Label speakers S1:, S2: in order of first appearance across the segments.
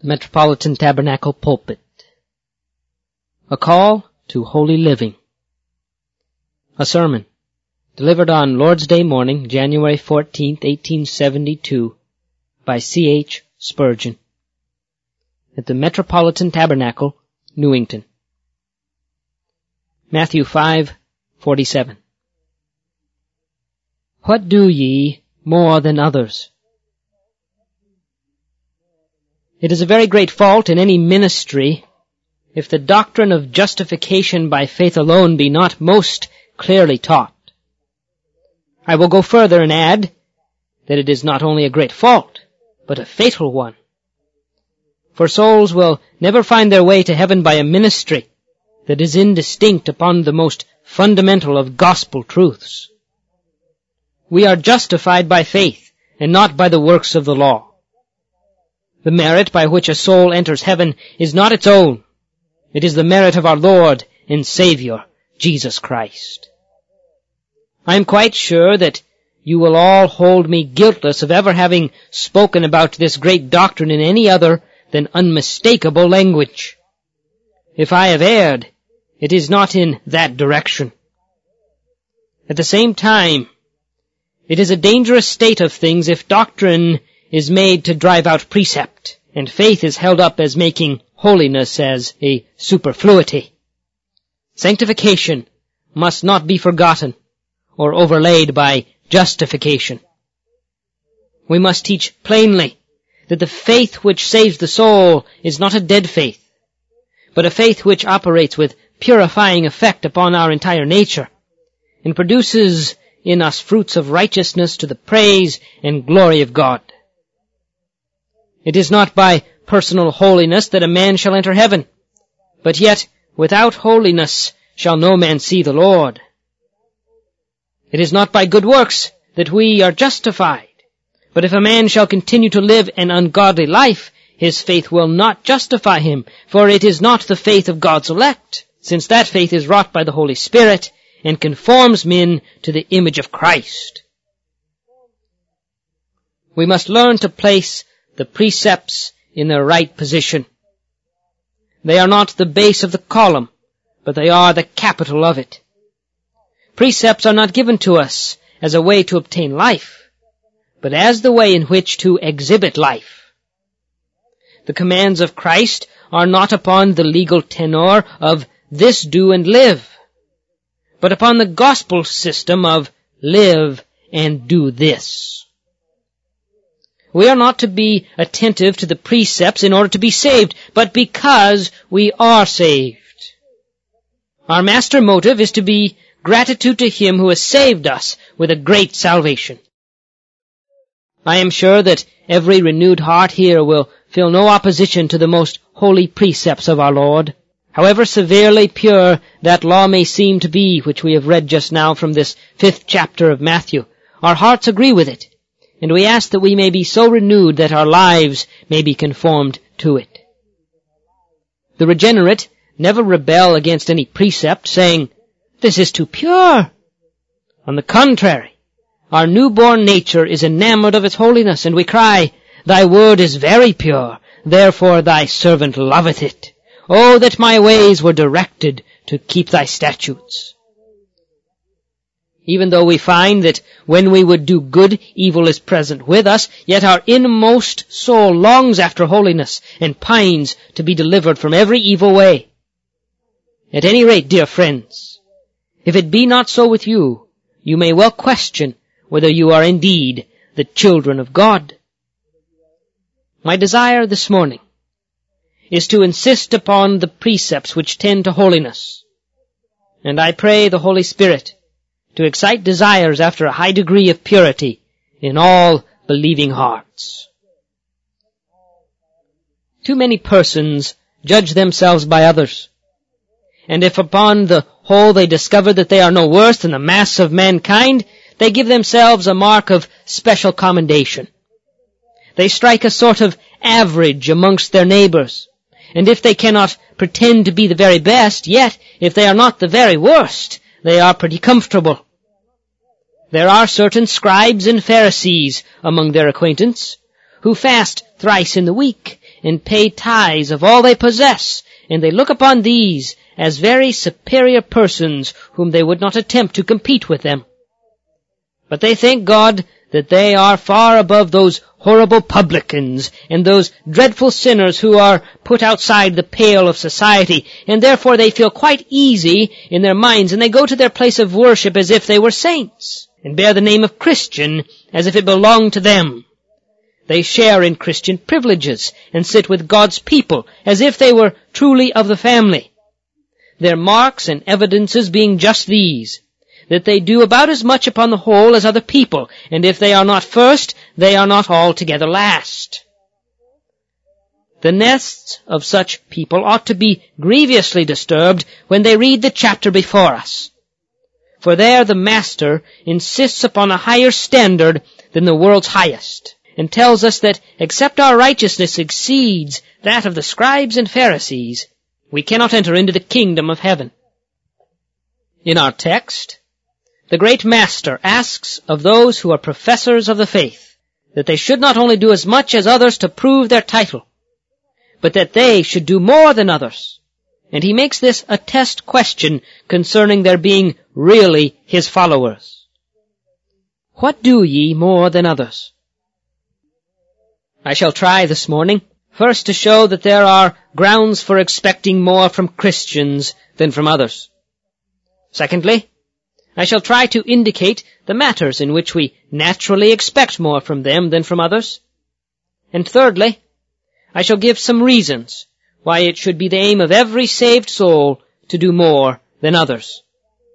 S1: The Metropolitan Tabernacle Pulpit. A Call to Holy Living. A sermon delivered on Lord's Day morning, January 14th, 1872, by C.H. Spurgeon, at the Metropolitan Tabernacle, Newington. Matthew 5:47. What do ye more than others? It is a very great fault in any ministry if the doctrine of justification by faith alone be not most clearly taught. I will go further and add that it is not only a great fault, but a fatal one. For souls will never find their way to heaven by a ministry that is indistinct upon the most fundamental of gospel truths. We are justified by faith and not by the works of the law. The merit by which a soul enters heaven is not its own. It is the merit of our Lord and Savior, Jesus Christ. I am quite sure that you will all hold me guiltless of ever having spoken about this great doctrine in any other than unmistakable language. If I have erred, it is not in that direction. At the same time, it is a dangerous state of things if doctrine is made to drive out precept, and faith is held up as making holiness as a superfluity. Sanctification must not be forgotten or overlaid by justification. We must teach plainly that the faith which saves the soul is not a dead faith, but a faith which operates with purifying effect upon our entire nature and produces in us fruits of righteousness to the praise and glory of God. It is not by personal holiness that a man shall enter heaven, but yet without holiness shall no man see the Lord. It is not by good works that we are justified, but if a man shall continue to live an ungodly life, his faith will not justify him, for it is not the faith of God's elect, since that faith is wrought by the Holy Spirit and conforms men to the image of Christ. We must learn to place the precepts in their right position. They are not the base of the column, but they are the capital of it. Precepts are not given to us as a way to obtain life, but as the way in which to exhibit life. The commands of Christ are not upon the legal tenor of this do and live, but upon the gospel system of live and do this. We are not to be attentive to the precepts in order to be saved, but because we are saved. Our master motive is to be gratitude to Him who has saved us with a great salvation. I am sure that every renewed heart here will feel no opposition to the most holy precepts of our Lord. However severely pure that law may seem to be, which we have read just now from this 5th chapter of Matthew, our hearts agree with it. And we ask that we may be so renewed that our lives may be conformed to it. The regenerate never rebel against any precept, saying, "This is too pure." On the contrary, our newborn nature is enamored of its holiness, and we cry, "Thy word is very pure, therefore thy servant loveth it. Oh, that my ways were directed to keep thy statutes." Even though we find that when we would do good, evil is present with us, yet our inmost soul longs after holiness and pines to be delivered from every evil way. At any rate, dear friends, if it be not so with you, you may well question whether you are indeed the children of God. My desire this morning is to insist upon the precepts which tend to holiness, and I pray the Holy Spirit to excite desires after a high degree of purity in all believing hearts. Too many persons judge themselves by others, and if upon the whole they discover that they are no worse than the mass of mankind, they give themselves a mark of special commendation. They strike a sort of average amongst their neighbors, and if they cannot pretend to be the very best, yet if they are not the very worst, they are pretty comfortable. There are certain scribes and Pharisees among their acquaintance, who fast thrice in the week, and pay tithes of all they possess, and they look upon these as very superior persons whom they would not attempt to compete with them. But they thank God that they are far above those horrible publicans and those dreadful sinners who are put outside the pale of society, and therefore they feel quite easy in their minds, and they go to their place of worship as if they were saints, and bear the name of Christian as if it belonged to them. They share in Christian privileges and sit with God's people as if they were truly of the family. Their marks and evidences being just these, that they do about as much upon the whole as other people, and if they are not first, they are not altogether last. The nests of such people ought to be grievously disturbed when they read the chapter before us. For there the Master insists upon a higher standard than the world's highest, and tells us that except our righteousness exceeds that of the scribes and Pharisees, we cannot enter into the kingdom of heaven. In our text, the great Master asks of those who are professors of the faith that they should not only do as much as others to prove their title, but that they should do more than others. And he makes this a test question concerning their being really his followers. What do ye more than others? I shall try this morning first to show that there are grounds for expecting more from Christians than from others. Secondly, I shall try to indicate the matters in which we naturally expect more from them than from others. And thirdly, I shall give some reasons why it should be the aim of every saved soul to do more than others.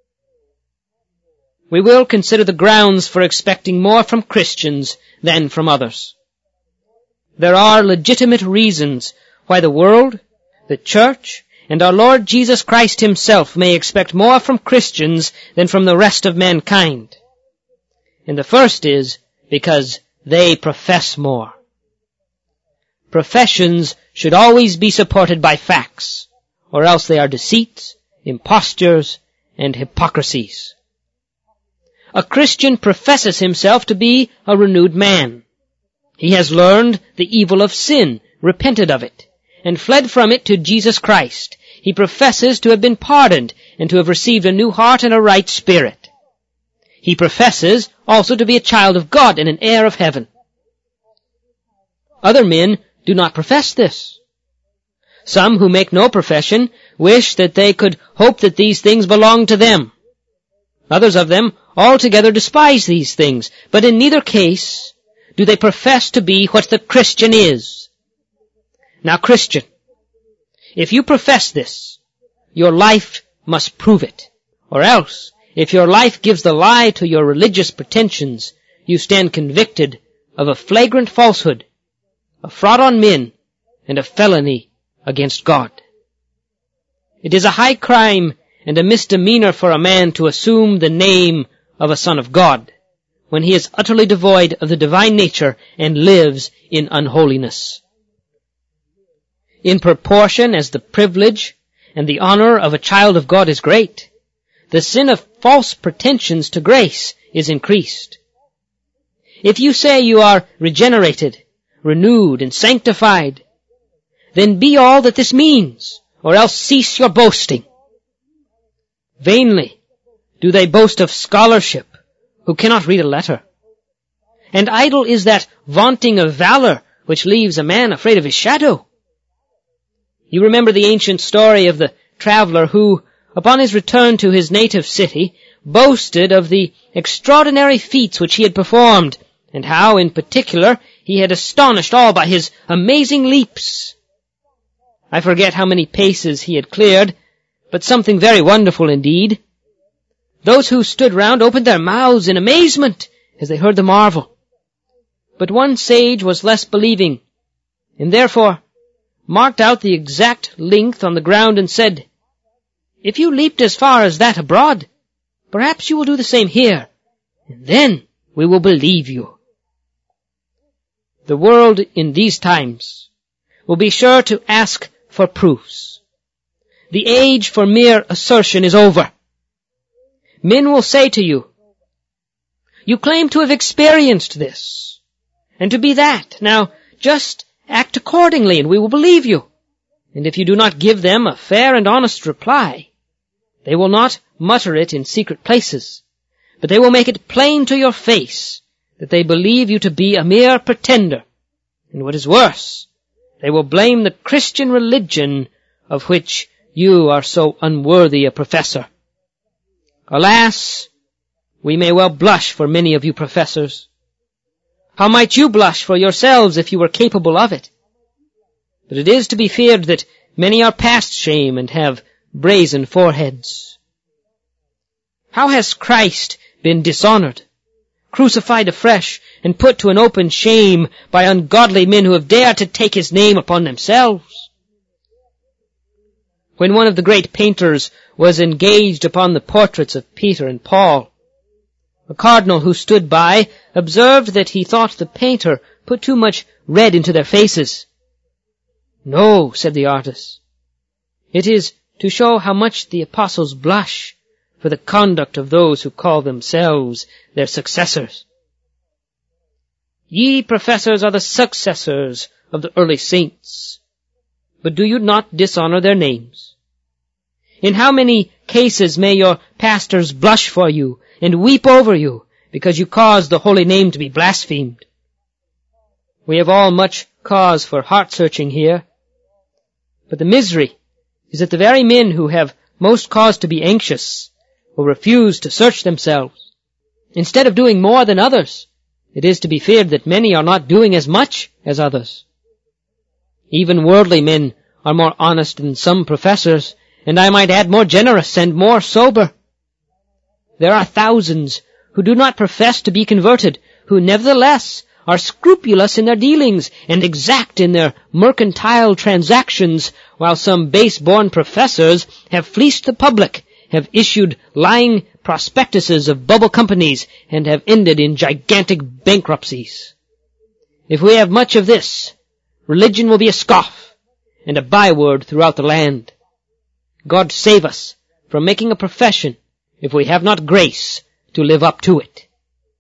S1: We will consider the grounds for expecting more from Christians than from others. There are legitimate reasons why the world, the church, and our Lord Jesus Christ himself may expect more from Christians than from the rest of mankind. And the first is because they profess more. Professions should always be supported by facts, or else they are deceits, impostures, and hypocrisies. A Christian professes himself to be a renewed man. He has learned the evil of sin, repented of it, and fled from it to Jesus Christ. He professes to have been pardoned and to have received a new heart and a right spirit. He professes also to be a child of God and an heir of heaven. Other men do not profess this. Some who make no profession wish that they could hope that these things belong to them. Others of them altogether despise these things, but in neither case do they profess to be what the Christian is. Now, Christian, if you profess this, your life must prove it. Or else, if your life gives the lie to your religious pretensions, you stand convicted of a flagrant falsehood, a fraud on men, and a felony against God. It is a high crime and a misdemeanor for a man to assume the name of a son of God when he is utterly devoid of the divine nature and lives in unholiness. In proportion as the privilege and the honor of a child of God is great, the sin of false pretensions to grace is increased. If you say you are regenerated, renewed, and sanctified, then be all that this means, or else cease your boasting. Vainly do they boast of scholarship who cannot read a letter. And idle is that vaunting of valor which leaves a man afraid of his shadow. You remember the ancient story of the traveler who, upon his return to his native city, boasted of the extraordinary feats which he had performed, and how, in particular, he had astonished all by his amazing leaps. I forget how many paces he had cleared, but something very wonderful indeed. Those who stood round opened their mouths in amazement as they heard the marvel. But one sage was less believing, and therefore marked out the exact length on the ground and said, "If you leaped as far as that abroad, perhaps you will do the same here, and then we will believe you." The world in these times will be sure to ask for proofs. The age for mere assertion is over. Men will say to you, "You claim to have experienced this, and to be that. Now, just act accordingly, and we will believe you. And if you do not give them a fair and honest reply, they will not mutter it in secret places, but they will make it plain to your face that they believe you to be a mere pretender. And what is worse, they will blame the Christian religion of which you are so unworthy a professor. Alas, we may well blush for many of you professors. How might you blush for yourselves if you were capable of it? But it is to be feared that many are past shame and have brazen foreheads. How has Christ been dishonored, crucified afresh, and put to an open shame by ungodly men who have dared to take his name upon themselves? When one of the great painters was engaged upon the portraits of Peter and Paul, a cardinal who stood by observed that he thought the painter put too much red into their faces. "No," said the artist, "it is to show how much the apostles blush for the conduct of those who call themselves their successors. Ye professors are the successors of the early saints, but do you not dishonor their names? In how many cases may your pastors blush for you and weep over you because you caused the holy name to be blasphemed? We have all much cause for heart-searching here, but the misery is that the very men who have most cause to be anxious will refuse to search themselves. Instead of doing more than others, it is to be feared that many are not doing as much as others. Even worldly men are more honest than some professors, and I might add more generous and more sober. There are thousands who do not profess to be converted, who nevertheless are scrupulous in their dealings and exact in their mercantile transactions, while some base-born professors have fleeced the public, have issued lying prospectuses of bubble companies, and have ended in gigantic bankruptcies. If we have much of this, religion will be a scoff and a byword throughout the land. God save us from making a profession if we have not grace to live up to it.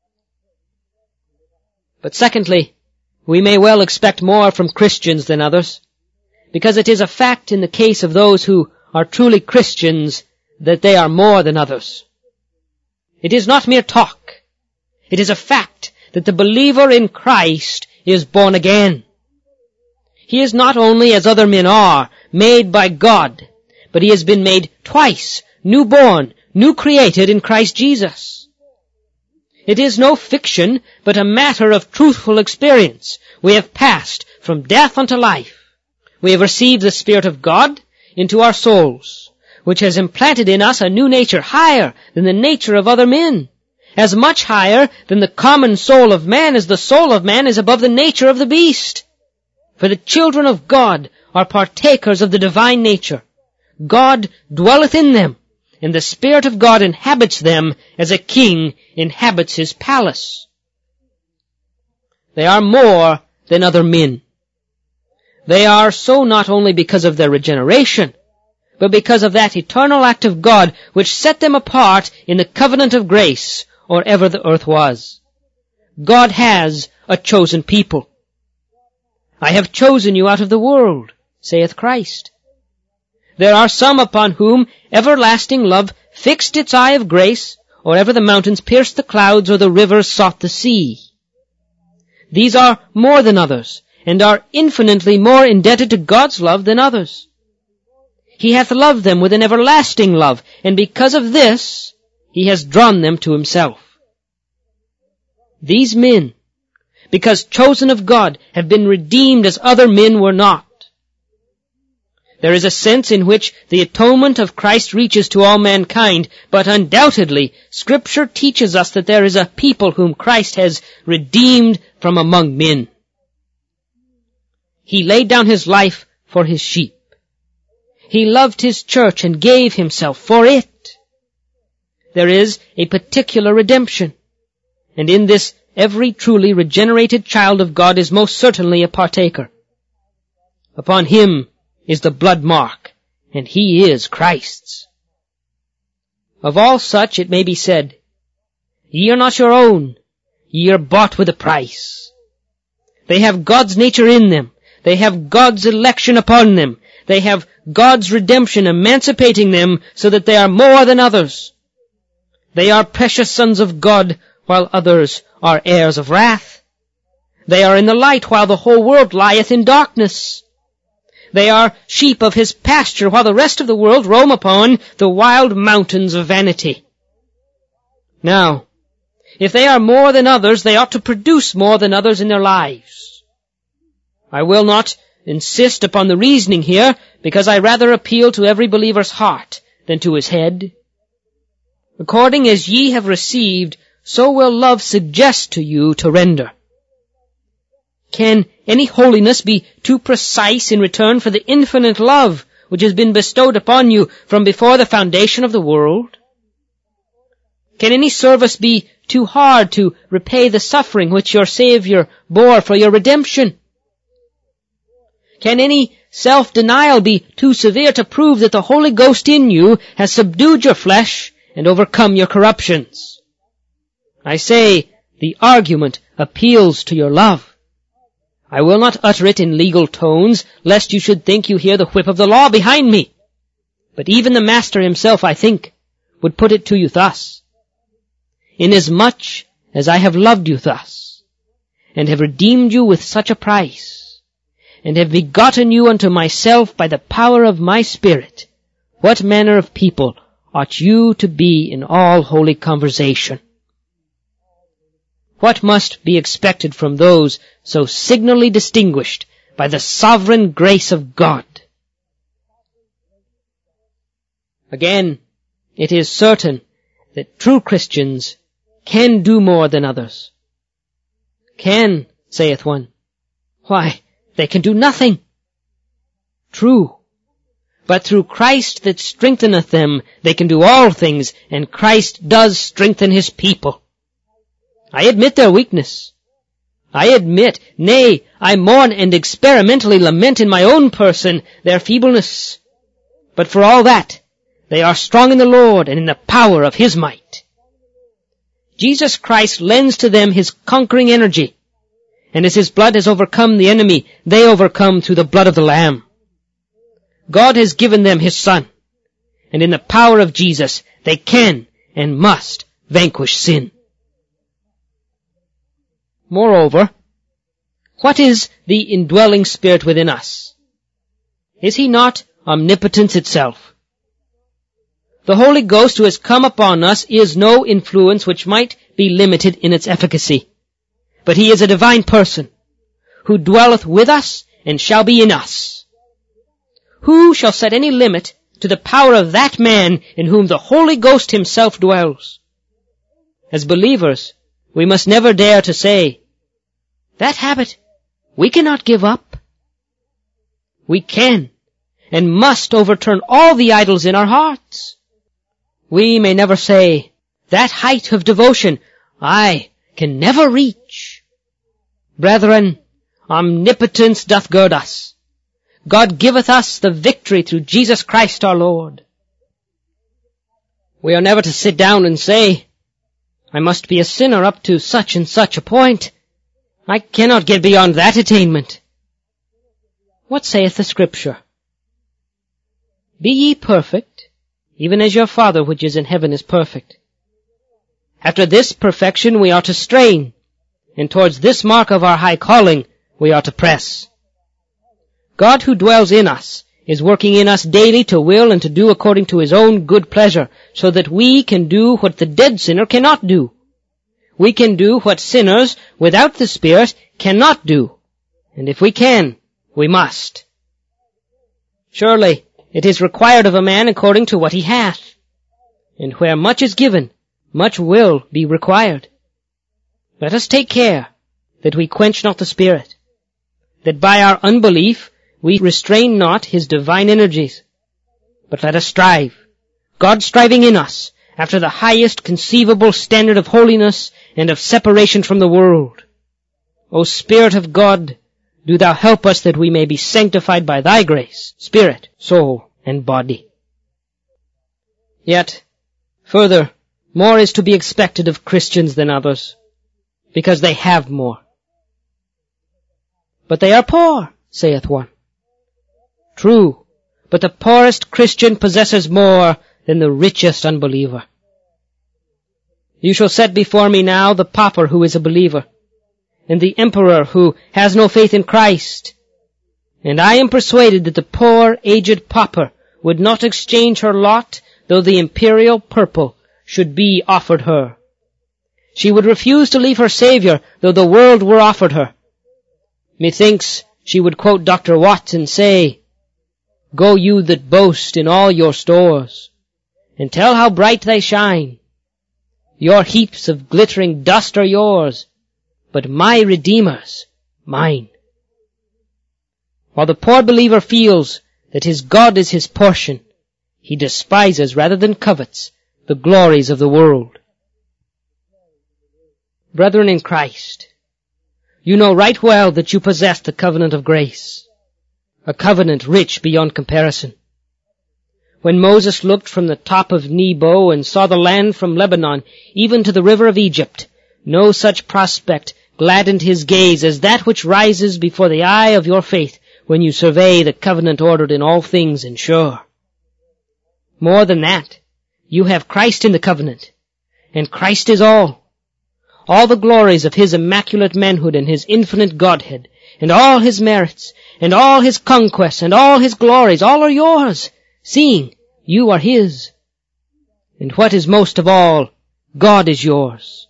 S1: But secondly, we may well expect more from Christians than others, because it is a fact in the case of those who are truly Christians that they are more than others. It is not mere talk. It is a fact that the believer in Christ is born again. He is not only, as other men are, made by God, but he has been made twice, new-born, new-created in Christ Jesus. It is no fiction, but a matter of truthful experience. We have passed from death unto life. We have received the Spirit of God into our souls, which has implanted in us a new nature higher than the nature of other men, as much higher than the common soul of man as the soul of man is above the nature of the beast. For the children of God are partakers of the divine nature. God dwelleth in them, and the Spirit of God inhabits them as a king inhabits his palace. They are more than other men. They are so not only because of their regeneration, but because of that eternal act of God which set them apart in the covenant of grace, or ever the earth was. God has a chosen people. I have chosen you out of the world, saith Christ. There are some upon whom everlasting love fixed its eye of grace, or ever the mountains pierced the clouds, or the rivers sought the sea. These are more than others, and are infinitely more indebted to God's love than others. He hath loved them with an everlasting love, and because of this, he has drawn them to himself. These men, because chosen of God, have been redeemed as other men were not. There is a sense in which the atonement of Christ reaches to all mankind, but undoubtedly Scripture teaches us that there is a people whom Christ has redeemed from among men. He laid down his life for his sheep. He loved his church and gave himself for it. There is a particular redemption, and in this every truly regenerated child of God is most certainly a partaker. Upon him is the blood mark, and he is Christ's. Of all such it may be said, Ye are not your own, ye are bought with a price. They have God's nature in them. They have God's election upon them. They have God's redemption emancipating them so that they are more than others. They are precious sons of God, while others are heirs of wrath. They are in the light, while the whole world lieth in darkness. They are sheep of his pasture, while the rest of the world roam upon the wild mountains of vanity. Now, if they are more than others, they ought to produce more than others in their lives. I will not insist upon the reasoning here, because I rather appeal to every believer's heart than to his head. According as ye have received, so will love suggest to you to render. Can any holiness be too precise in return for the infinite love which has been bestowed upon you from before the foundation of the world? Can any service be too hard to repay the suffering which your Savior bore for your redemption? Can any self-denial be too severe to prove that the Holy Ghost in you has subdued your flesh and overcome your corruptions? I say, the argument appeals to your love. I will not utter it in legal tones, lest you should think you hear the whip of the law behind me. But even the Master himself, I think, would put it to you thus. Inasmuch as I have loved you thus, and have redeemed you with such a price, and have begotten you unto myself by the power of my Spirit, what manner of people ought you to be in all holy conversation? What must be expected from those so signally distinguished by the sovereign grace of God? Again, it is certain that true Christians can do more than others. Can, saith one. Why, they can do nothing. True. But through Christ that strengtheneth them, they can do all things, and Christ does strengthen his people. I admit their weakness. I admit, nay, I mourn and experimentally lament in my own person their feebleness. But for all that, they are strong in the Lord and in the power of his might. Jesus Christ lends to them his conquering energy, and as his blood has overcome the enemy, they overcome through the blood of the Lamb. God has given them his Son, and in the power of Jesus, they can and must vanquish sin. Moreover, what is the indwelling Spirit within us? Is he not omnipotence itself? The Holy Ghost who has come upon us is no influence which might be limited in its efficacy, but he is a divine person who dwelleth with us and shall be in us. Who shall set any limit to the power of that man in whom the Holy Ghost himself dwells? As believers, we must never dare to say, that habit we cannot give up. We can and must overturn all the idols in our hearts. We may never say, that height of devotion I can never reach. Brethren, omnipotence doth gird us. God giveth us the victory through Jesus Christ our Lord. We are never to sit down and say, I must be a sinner up to such and such a point. I cannot get beyond that attainment. What saith the Scripture? Be ye perfect, even as your Father which is in heaven is perfect. After this perfection we are to strain, and towards this mark of our high calling we are to press. God who dwells in us is working in us daily to will and to do according to his own good pleasure, so that we can do what the dead sinner cannot do. We can do what sinners without the Spirit cannot do. And if we can, we must. Surely it is required of a man according to what he hath. And where much is given, much will be required. Let us take care that we quench not the Spirit, that by our unbelief we restrain not his divine energies. But let us strive, God striving in us, after the highest conceivable standard of holiness and of separation from the world. O Spirit of God, do thou help us that we may be sanctified by thy grace, spirit, soul, and body. Yet, further, more is to be expected of Christians than others, because they have more. But they are poor, saith one. True, but the poorest Christian possesses more than the richest unbeliever. You shall set before me now the pauper who is a believer, and the emperor who has no faith in Christ. And I am persuaded that the poor, aged pauper would not exchange her lot, though the imperial purple should be offered her. She would refuse to leave her Saviour, though the world were offered her. Methinks she would quote Dr. Watts and say, Go you that boast in all your stores, and tell how bright they shine. Your heaps of glittering dust are yours, but my Redeemer's mine. While the poor believer feels that his God is his portion, he despises rather than covets the glories of the world. Brethren in Christ, you know right well that you possess the covenant of grace, a covenant rich beyond comparison. When Moses looked from the top of Nebo and saw the land from Lebanon, even to the river of Egypt, no such prospect gladdened his gaze as that which rises before the eye of your faith when you survey the covenant ordered in all things and sure. More than that, you have Christ in the covenant, and Christ is all. All the glories of his immaculate manhood and his infinite Godhead, and all his merits, and all his conquests, and all his glories, all are yours, seeing you are his. And what is most of all, God is yours.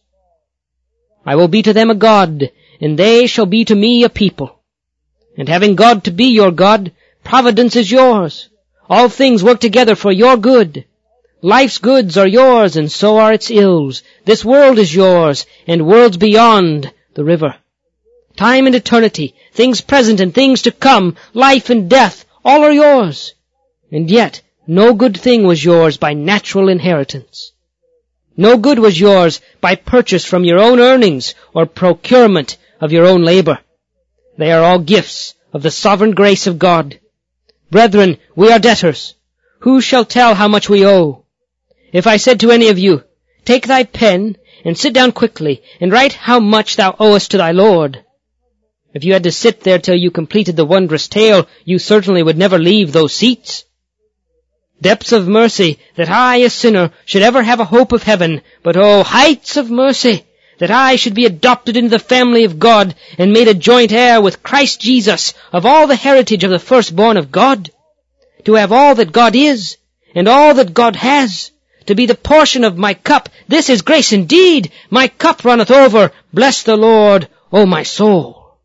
S1: I will be to them a God, and they shall be to me a people. And having God to be your God, providence is yours. All things work together for your good. Life's goods are yours, and so are its ills. This world is yours, and worlds beyond the river. Time and eternity, things present and things to come, life and death, all are yours. And yet, no good thing was yours by natural inheritance. No good was yours by purchase from your own earnings or procurement of your own labor. They are all gifts of the sovereign grace of God. Brethren, we are debtors. Who shall tell how much we owe? If I said to any of you, Take thy pen and sit down quickly and write how much thou owest to thy Lord, if you had to sit there till you completed the wondrous tale, you certainly would never leave those seats. Depths of mercy, that I, a sinner, should ever have a hope of heaven, but oh, heights of mercy, that I should be adopted into the family of God and made a joint heir with Christ Jesus of all the heritage of the firstborn of God, to have all that God is and all that God has, to be the portion of my cup. This is grace indeed. My cup runneth over. Bless the Lord, O my soul.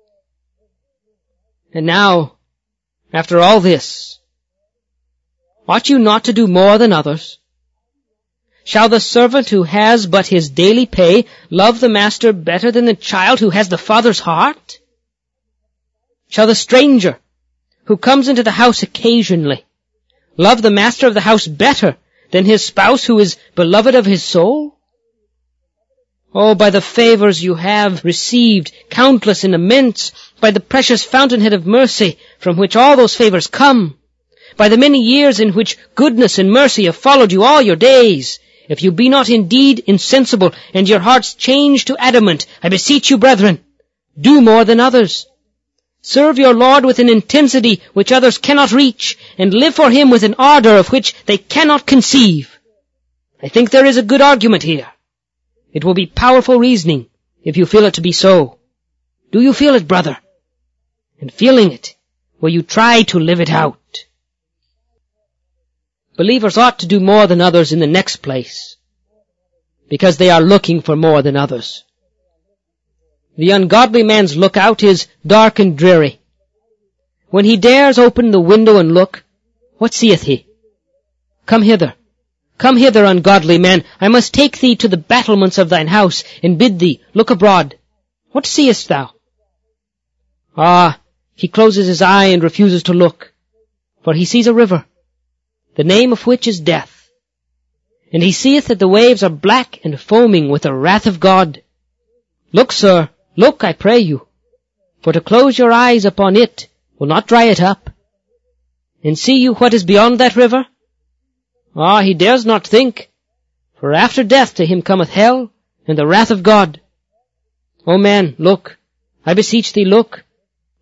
S1: And now, after all this, ought you not to do more than others? Shall the servant who has but his daily pay love the master better than the child who has the father's heart? Shall the stranger who comes into the house occasionally love the master of the house better than his spouse who is beloved of his soul? Oh, by the favors you have received, countless and immense, by the precious fountainhead of mercy from which all those favors come, by the many years in which goodness and mercy have followed you all your days, if you be not indeed insensible and your hearts changed to adamant, I beseech you, brethren, do more than others. Serve your Lord with an intensity which others cannot reach, and live for him with an ardor of which they cannot conceive. I think there is a good argument here. It will be powerful reasoning if you feel it to be so. Do you feel it, brother? And feeling it, will you try to live it out? Believers ought to do more than others in the next place, because they are looking for more than others. The ungodly man's lookout is dark and dreary. When he dares open the window and look, what seeth he? Come hither, ungodly man, I must take thee to the battlements of thine house, and bid thee look abroad. What seest thou? Ah, he closes his eye and refuses to look, for he sees a river, the name of which is death. And he seeth that the waves are black and foaming with the wrath of God. Look, sir, look, I pray you, for to close your eyes upon it will not dry it up. And see you what is beyond that river? Ah, he dares not think, for after death to him cometh hell and the wrath of God. O man, look, I beseech thee, look,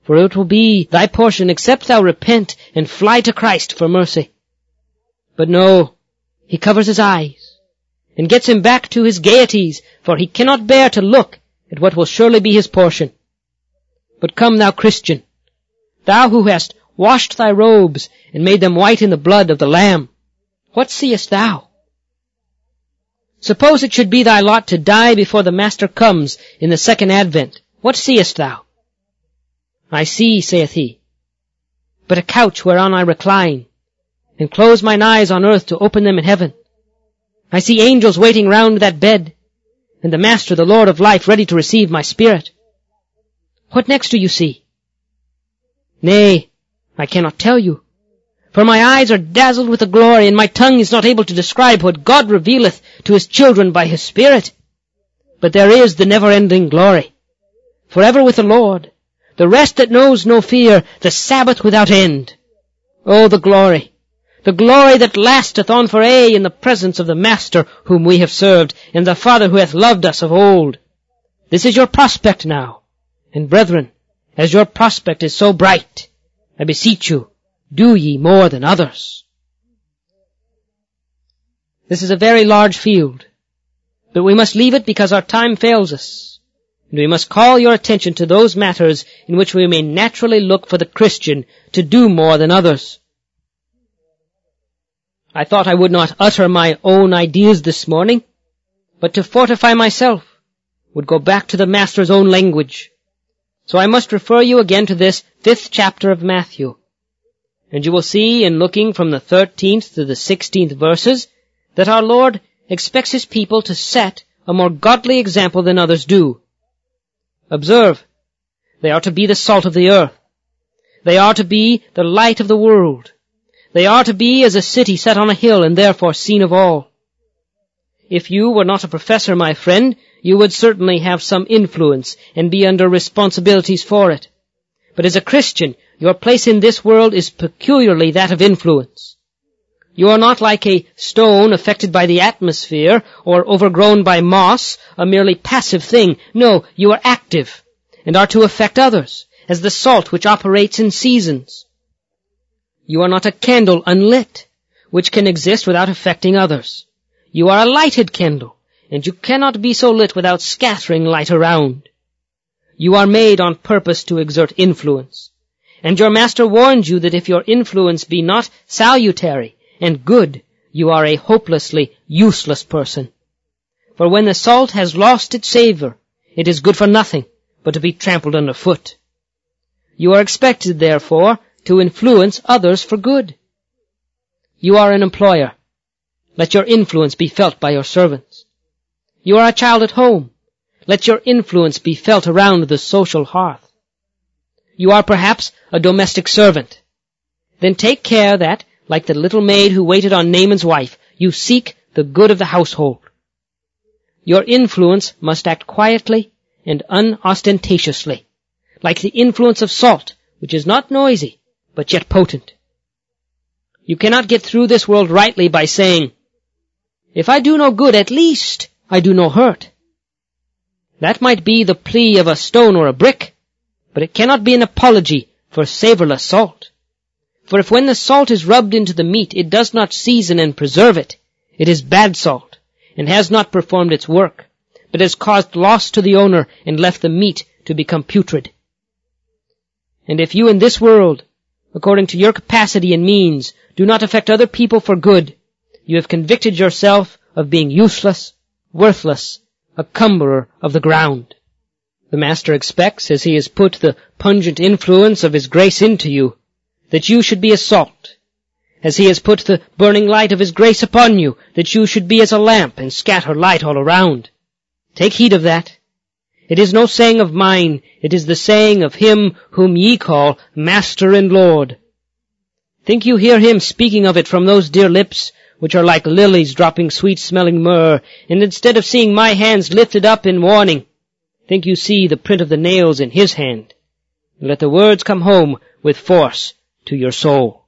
S1: for it will be thy portion except thou repent and fly to Christ for mercy. But no, he covers his eyes and gets him back to his gaieties, for he cannot bear to look at what will surely be his portion. But come, thou Christian, thou who hast washed thy robes and made them white in the blood of the Lamb, what seest thou? Suppose it should be thy lot to die before the Master comes in the second advent. What seest thou? I see, saith he, but a couch whereon I recline, and close mine eyes on earth to open them in heaven. I see angels waiting round that bed, and the Master, the Lord of life, ready to receive my spirit. What next do you see? Nay, I cannot tell you, for my eyes are dazzled with the glory, and my tongue is not able to describe what God revealeth to his children by his Spirit. But there is the never-ending glory, forever with the Lord, the rest that knows no fear, the Sabbath without end. Oh, the glory that lasteth on for aye in the presence of the Master whom we have served, and the Father who hath loved us of old. This is your prospect now, and brethren, as your prospect is so bright, I beseech you, do ye more than others. This is a very large field, but we must leave it because our time fails us. And we must call your attention to those matters in which we may naturally look for the Christian to do more than others. I thought I would not utter my own ideas this morning, but to fortify myself would go back to the Master's own language. So I must refer you again to this 5th chapter of Matthew. And you will see in looking from the 13th to the 16th verses that our Lord expects his people to set a more godly example than others do. Observe, they are to be the salt of the earth. They are to be the light of the world. They are to be as a city set on a hill and therefore seen of all. If you were not a professor, my friend, you would certainly have some influence and be under responsibilities for it. But as a Christian, your place in this world is peculiarly that of influence. You are not like a stone affected by the atmosphere or overgrown by moss, a merely passive thing. No, you are active and are to affect others, as the salt which operates in seasons. You are not a candle unlit, which can exist without affecting others. You are a lighted candle, and you cannot be so lit without scattering light around. You are made on purpose to exert influence, and your Master warns you that if your influence be not salutary and good, you are a hopelessly useless person. For when the salt has lost its savor, it is good for nothing but to be trampled underfoot. You are expected, therefore, to influence others for good. You are an employer. Let your influence be felt by your servants. You are a child at home. Let your influence be felt around the social hearth. You are perhaps a domestic servant. Then take care that, like the little maid who waited on Naaman's wife, you seek the good of the household. Your influence must act quietly and unostentatiously, like the influence of salt, which is not noisy, but yet potent. You cannot get through this world rightly by saying, "If I do no good, at least I do no hurt." That might be the plea of a stone or a brick, but it cannot be an apology for savorless salt. For if when the salt is rubbed into the meat, it does not season and preserve it, it is bad salt, and has not performed its work, but has caused loss to the owner and left the meat to become putrid. And if you in this world, according to your capacity and means, do not affect other people for good, you have convicted yourself of being useless, worthless, a cumberer of the ground. The Master expects, as he has put the pungent influence of his grace into you, that you should be as salt, as he has put the burning light of his grace upon you, that you should be as a lamp and scatter light all around. Take heed of that. It is no saying of mine, it is the saying of him whom ye call Master and Lord. Think you hear him speaking of it from those dear lips, which are like lilies dropping sweet-smelling myrrh, and instead of seeing my hands lifted up in warning, think you see the print of the nails in his hand, and let the words come home with force to your soul.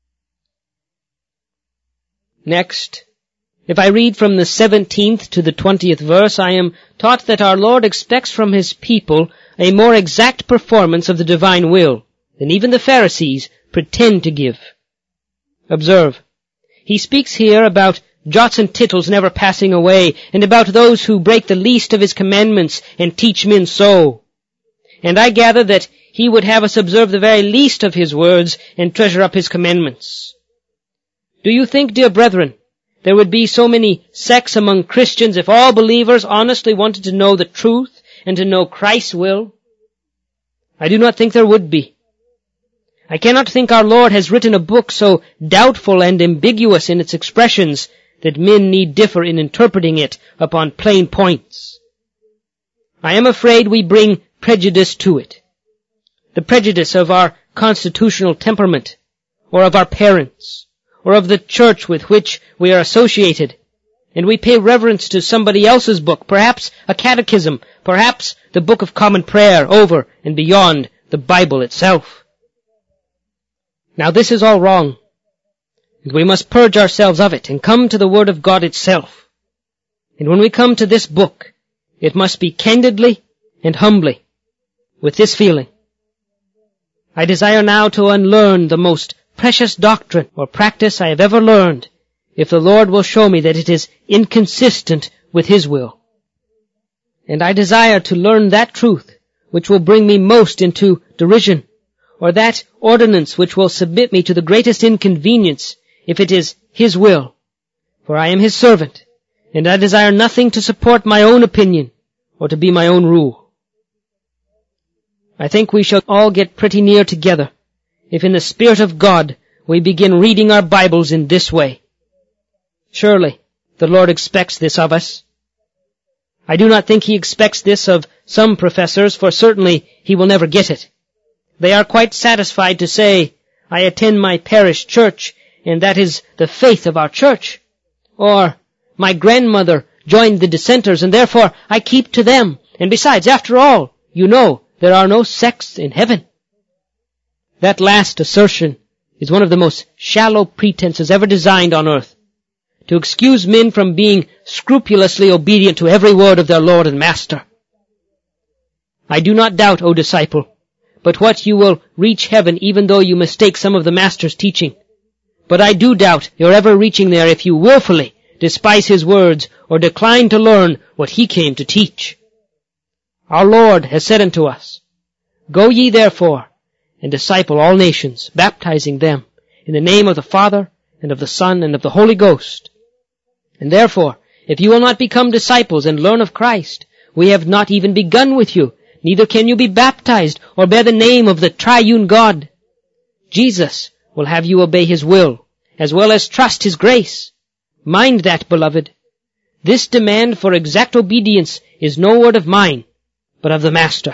S1: Next, if I read from the 17th to the 20th verse, I am taught that our Lord expects from his people a more exact performance of the divine will than even the Pharisees pretend to give. Observe, he speaks here about jots and tittles never passing away, and about those who break the least of his commandments and teach men so. And I gather that he would have us observe the very least of his words and treasure up his commandments. Do you think, dear brethren, there would be so many sects among Christians if all believers honestly wanted to know the truth and to know Christ's will? I do not think there would be. I cannot think our Lord has written a book so doubtful and ambiguous in its expressions that men need differ in interpreting it upon plain points. I am afraid we bring prejudice to it. The prejudice of our constitutional temperament, or of our parents, or of the church with which we are associated, and we pay reverence to somebody else's book, perhaps a catechism, perhaps the Book of Common Prayer, over and beyond the Bible itself. Now this is all wrong, and we must purge ourselves of it and come to the Word of God itself. And when we come to this book, it must be candidly and humbly, with this feeling: I desire now to unlearn the most precious doctrine or practice I have ever learned, if the Lord will show me that it is inconsistent with His will. And I desire to learn that truth which will bring me most into derision, or that ordinance which will submit me to the greatest inconvenience, if it is His will. For I am His servant, and I desire nothing to support my own opinion, or to be my own rule. I think we shall all get pretty near together if in the Spirit of God we begin reading our Bibles in this way. Surely the Lord expects this of us. I do not think He expects this of some professors, for certainly He will never get it. They are quite satisfied to say, I attend my parish church, and that is the faith of our church. Or, my grandmother joined the dissenters, and therefore I keep to them. And besides, after all, you know, there are no sects in heaven. That last assertion is one of the most shallow pretenses ever designed on earth, to excuse men from being scrupulously obedient to every word of their Lord and Master. I do not doubt, O disciple, but what you will reach heaven even though you mistake some of the Master's teaching. But I do doubt your ever reaching there if you willfully despise His words or decline to learn what He came to teach. Our Lord has said unto us, Go ye therefore, and disciple all nations, baptizing them in the name of the Father, and of the Son, and of the Holy Ghost. And therefore, if you will not become disciples and learn of Christ, we have not even begun with you, neither can you be baptized or bear the name of the triune God. Jesus will have you obey His will, as well as trust His grace. Mind that, beloved. This demand for exact obedience is no word of mine, but of the Master.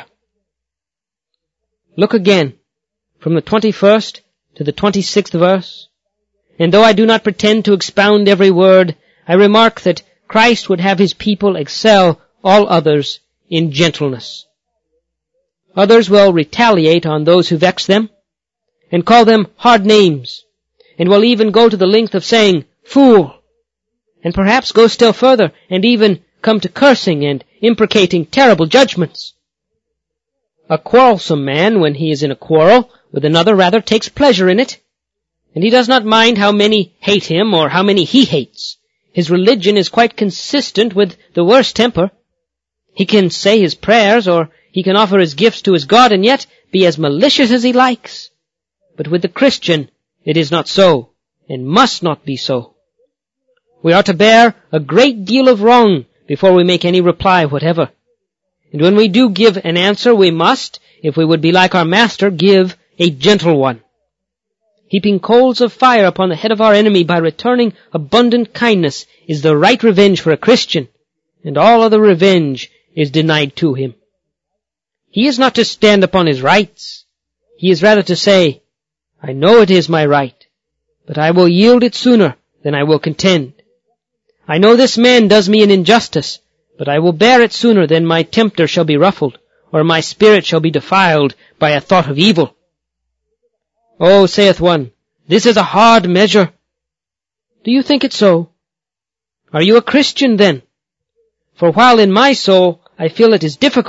S1: Look again, from the 21st to the 26th verse. And though I do not pretend to expound every word, I remark that Christ would have His people excel all others in gentleness. Others will retaliate on those who vex them, and call them hard names, and will even go to the length of saying, fool, and perhaps go still further, and even come to cursing and imprecating terrible judgments. A quarrelsome man, when he is in a quarrel with another, rather takes pleasure in it, and he does not mind how many hate him or how many he hates. His religion is quite consistent with the worst temper. He can say his prayers, or he can offer his gifts to his God, and yet be as malicious as he likes. But with the Christian, it is not so, and must not be so. We are to bear a great deal of wrong before we make any reply whatever. And when we do give an answer, we must, if we would be like our Master, give a gentle one. Heaping coals of fire upon the head of our enemy by returning abundant kindness is the right revenge for a Christian, and all other revenge is denied to him. He is not to stand upon his rights. He is rather to say, I know it is my right, but I will yield it sooner than I will contend. I know this man does me an injustice, but I will bear it sooner than my tempter shall be ruffled, or my spirit shall be defiled by a thought of evil. Oh, saith one, this is a hard measure. Do you think it so? Are you a Christian then? For while in my soul I feel it is difficult,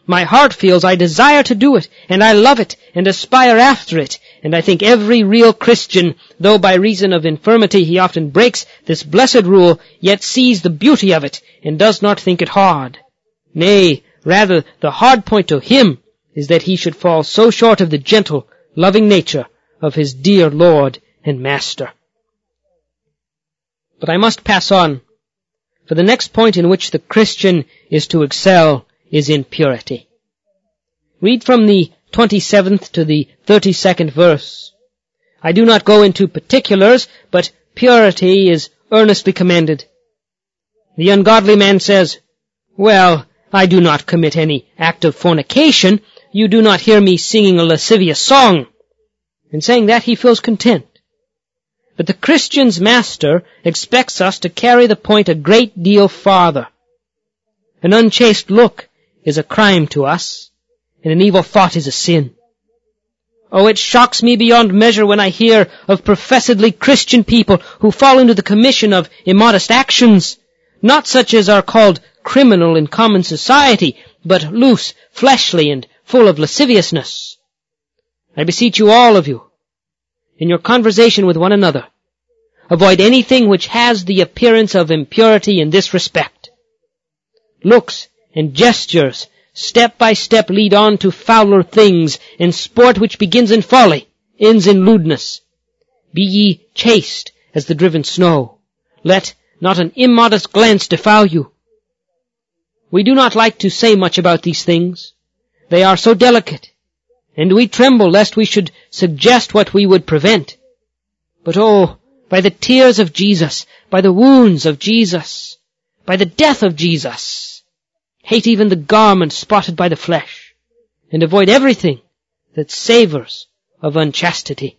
S1: My heart feels I desire to do it, and I love it, and aspire after it. And I think every real Christian, though by reason of infirmity he often breaks this blessed rule, yet sees the beauty of it, and does not think it hard. Nay, rather, the hard point to him is that he should fall so short of the gentle, loving nature of his dear Lord and Master. But I must pass on, for the next point in which the Christian is to excel is in purity. Read from the 27th to the 32nd verse. I do not go into particulars, but purity is earnestly commended. The ungodly man says, "Well, I do not commit any act of fornication. You do not hear me singing a lascivious song." In saying that, he feels content. But the Christian's master expects us to carry the point a great deal farther. An unchaste look is a crime to us, and an evil thought is a sin. Oh, it shocks me beyond measure when I hear of professedly Christian people who fall into the commission of immodest actions, not such as are called criminal in common society, but loose, fleshly, and full of lasciviousness. I beseech you, all of you, in your conversation with one another, avoid anything which has the appearance of impurity in this respect. Looks and gestures step by step lead on to fouler things, and sport which begins in folly ends in lewdness. Be ye chaste as the driven snow. Let not an immodest glance defile you. We do not like to say much about these things. They are so delicate, and we tremble lest we should suggest what we would prevent. But oh, by the tears of Jesus, by the wounds of Jesus, by the death of Jesus, hate even the garment spotted by the flesh, and avoid everything that savors of unchastity.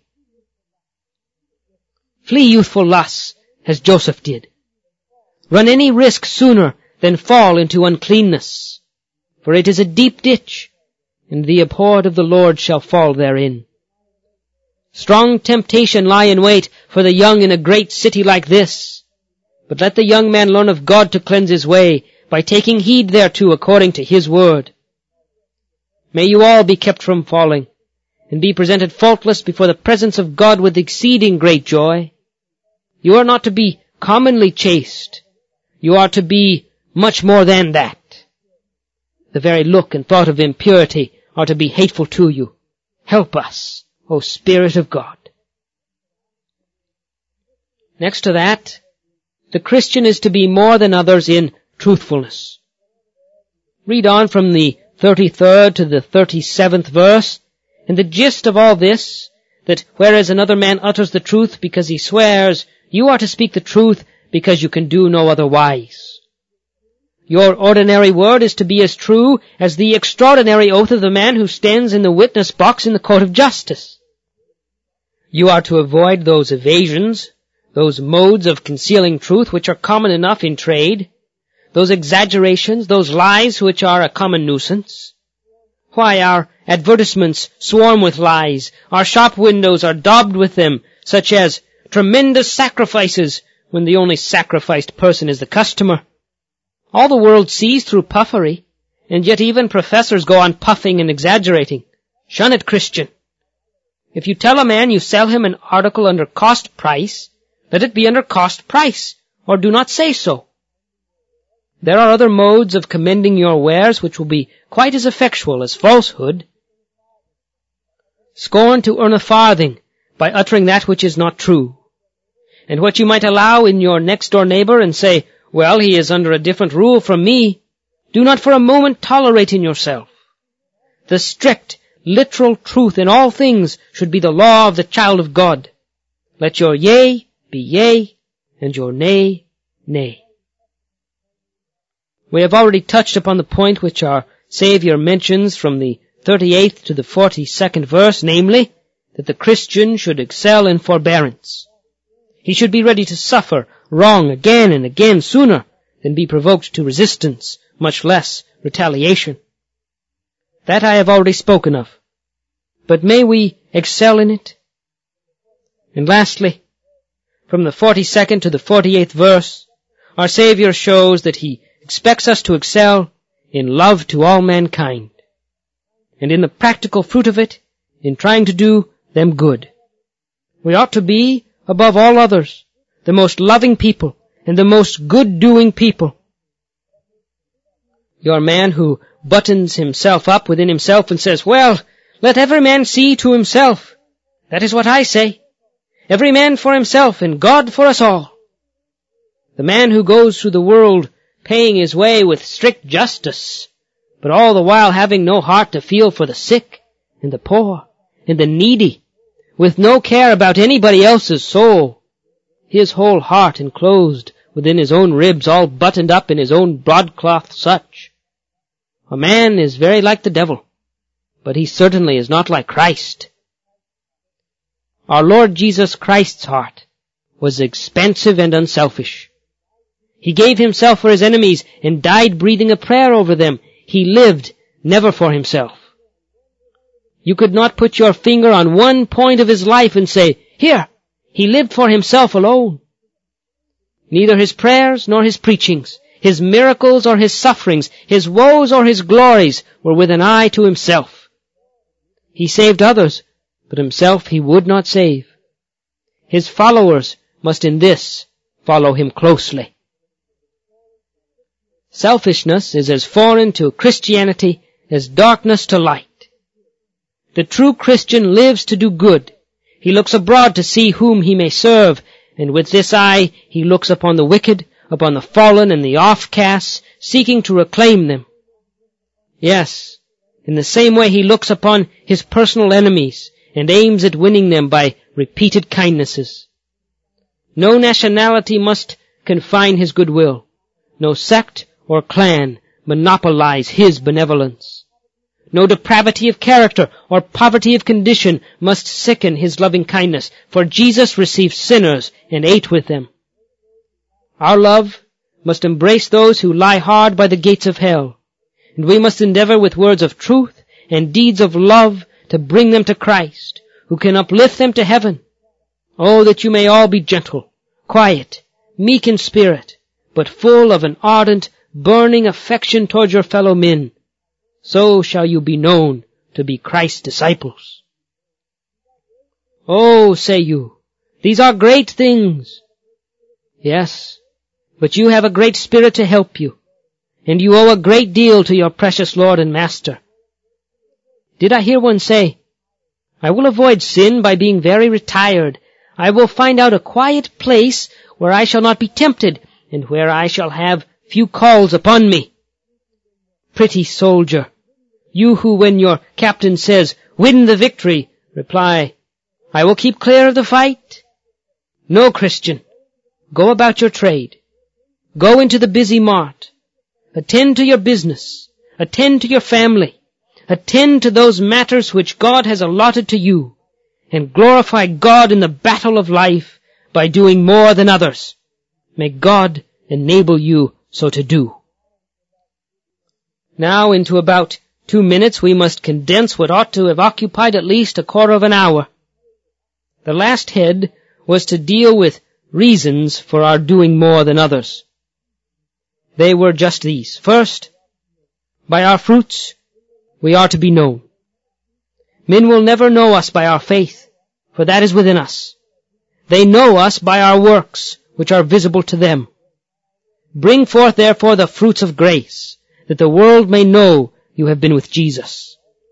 S1: Flee youthful lusts, as Joseph did. Run any risk sooner than fall into uncleanness, for it is a deep ditch, and the abhorred of the Lord shall fall therein. Strong temptation lie in wait for the young in a great city like this, but let the young man learn of God to cleanse his way, by taking heed thereto according to his word. May you all be kept from falling, and be presented faultless before the presence of God with exceeding great joy. You are not to be commonly chaste. You are to be much more than that. The very look and thought of impurity are to be hateful to you. Help us, O Spirit of God. Next to that, the Christian is to be more than others in truthfulness. Read on from the 33rd to the 37th verse, and the gist of all this, that whereas another man utters the truth because he swears, you are to speak the truth because you can do no otherwise. Your ordinary word is to be as true as the extraordinary oath of the man who stands in the witness box in the court of justice. You are to avoid those evasions, those modes of concealing truth which are common enough in trade, those exaggerations, those lies which are a common nuisance. Why, our advertisements swarm with lies. Our shop windows are daubed with them, such as tremendous sacrifices, when the only sacrificed person is the customer. All the world sees through puffery, and yet even professors go on puffing and exaggerating. Shun it, Christian. If you tell a man you sell him an article under cost price, let it be under cost price, or do not say so. There are other modes of commending your wares which will be quite as effectual as falsehood. Scorn to earn a farthing by uttering that which is not true. And what you might allow in your next-door neighbor and say, well, he is under a different rule from me, do not for a moment tolerate in yourself. The strict, literal truth in all things should be the law of the child of God. Let your yea be yea, and your nay, nay. We have already touched upon the point which our Savior mentions from the 38th to the 42nd verse, namely, that the Christian should excel in forbearance. He should be ready to suffer wrong again and again sooner than be provoked to resistance, much less retaliation. That I have already spoken of. But may we excel in it? And lastly, from the 42nd to the 48th verse, our Savior shows that He expects us to excel in love to all mankind. and in the practical fruit of it, in trying to do them good. We ought to be, above all others, the most loving people and the most good-doing people. Your man who buttons himself up within himself and says, "Well, let every man see to himself." That is what I say. Every man for himself and God for us all. The man who goes through the world paying his way with strict justice, but all the while having no heart to feel for the sick and the poor and the needy, with no care about anybody else's soul, his whole heart enclosed within his own ribs, all buttoned up in his own broadcloth such. A man is very like the devil, but he certainly is not like Christ. Our Lord Jesus Christ's heart was expansive and unselfish. He gave himself for his enemies and died breathing a prayer over them. He lived never for himself. You could not put your finger on one point of his life and say, "Here, he lived for himself alone." Neither his prayers nor his preachings, his miracles or his sufferings, his woes or his glories were with an eye to himself. He saved others, but himself he would not save. His followers must in this follow him closely. Selfishness is as foreign to Christianity as darkness to light. The true Christian lives to do good. He looks abroad to see whom he may serve, and with this eye he looks upon the wicked, upon the fallen and the offcasts, seeking to reclaim them. Yes, in the same way he looks upon his personal enemies and aims at winning them by repeated kindnesses. No nationality must confine his goodwill. No sect or clan monopolize his benevolence. No depravity of character or poverty of condition must sicken his loving kindness, for Jesus received sinners and ate with them. Our love must embrace those who lie hard by the gates of hell, and we must endeavor with words of truth and deeds of love to bring them to Christ, who can uplift them to heaven. Oh, that you may all be gentle, quiet, meek in spirit, but full of an ardent, burning affection toward your fellow men. So shall you be known to be Christ's disciples. Oh, say you, these are great things. Yes, but you have a great Spirit to help you, and you owe a great deal to your precious Lord and Master. Did I hear one say, "I will avoid sin by being very retired. I will find out a quiet place where I shall not be tempted, and where I shall have few calls upon me"? Pretty soldier, you who, when your captain says, "Win the victory," reply, "I will keep clear of the fight." No, Christian, go about your trade. Go into the busy mart. Attend to your business. Attend to your family. Attend to those matters which God has allotted to you, and glorify God in the battle of life by doing more than others. May God enable you so to do. Now, into about 2 minutes, we must condense what ought to have occupied at least a quarter of an hour. The last head was to deal with reasons for our doing more than others. They were just these. First, by our fruits we are to be known. Men will never know us by our faith, for that is within us. They know us by our works, which are visible to them. Bring forth therefore the fruits of grace, that the world may know you have been with Jesus.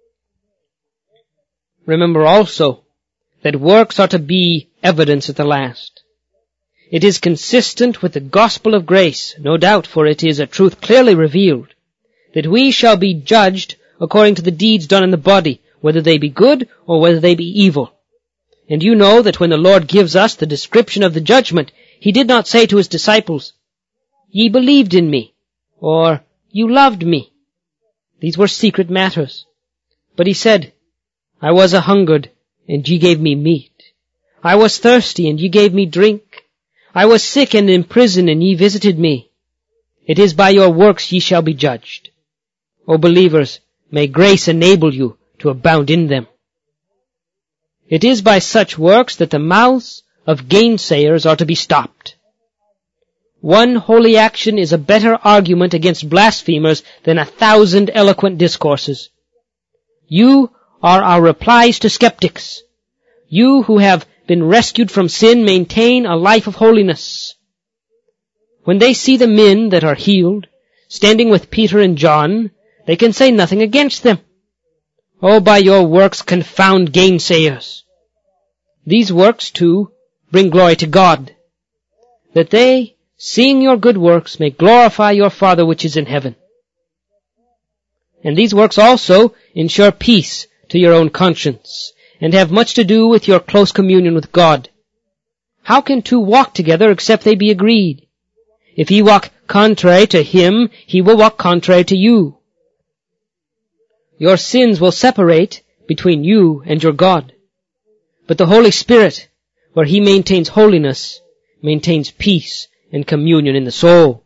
S1: Remember also that works are to be evidence at the last. It is consistent with the gospel of grace, no doubt, for it is a truth clearly revealed, that we shall be judged according to the deeds done in the body, whether they be good or whether they be evil. And you know that when the Lord gives us the description of the judgment, he did not say to his disciples, "Ye believed in me," or "You loved me." These were secret matters. But he said, "I was a-hungered, and ye gave me meat. I was thirsty, and ye gave me drink. I was sick and in prison, and ye visited me. It is by your works ye shall be judged." O believers, may grace enable you to abound in them. It is by such works that the mouths of gainsayers are to be stopped. One holy action is a better argument against blasphemers than 1,000 eloquent discourses. You are our replies to skeptics. You who have been rescued from sin maintain a life of holiness. When they see the men that are healed, standing with Peter and John, they can say nothing against them. Oh, by your works confound gainsayers. These works, too, bring glory to God, that they, seeing your good works, may glorify your Father which is in heaven. And these works also ensure peace to your own conscience, and have much to do with your close communion with God. How can two walk together except they be agreed? If ye walk contrary to him, he will walk contrary to you. Your sins will separate between you and your God. But the Holy Spirit, where he maintains holiness, maintains peace and communion in the soul.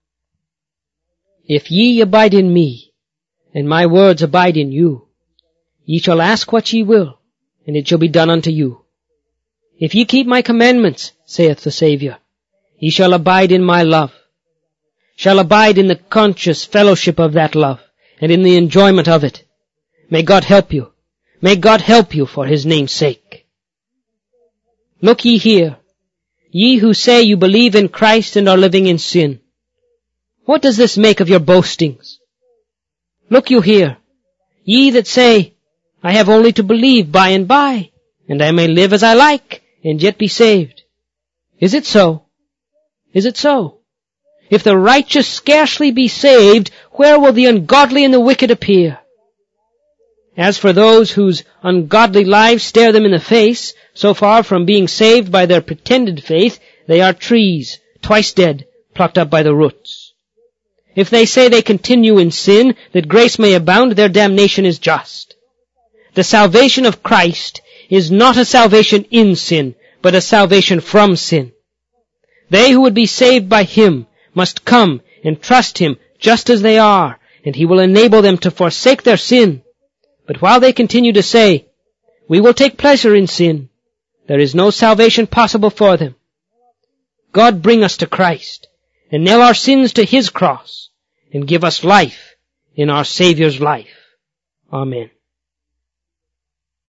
S1: If ye abide in me, and my words abide in you, ye shall ask what ye will, and it shall be done unto you. If ye keep my commandments, saith the Saviour, ye shall abide in my love, shall abide in the conscious fellowship of that love, and in the enjoyment of it. May God help you. May God help you for his name's sake. Look ye here, ye who say you believe in Christ and are living in sin. What does this make of your boastings? Look you here, ye that say, I have only to believe by and by, and I may live as I like, and yet be saved. Is it so? Is it so? If the righteous scarcely be saved, where will the ungodly and the wicked appear? As for those whose ungodly lives stare them in the face, so far from being saved by their pretended faith, they are trees, twice dead, plucked up by the roots. If they say they continue in sin, that grace may abound, their damnation is just. The salvation of Christ is not a salvation in sin, but a salvation from sin. They who would be saved by him must come and trust him just as they are, and he will enable them to forsake their sin. But while they continue to say, we will take pleasure in sin, there is no salvation possible for them. God bring us to Christ, and nail our sins to his cross, and give us life in our Saviour's life. Amen.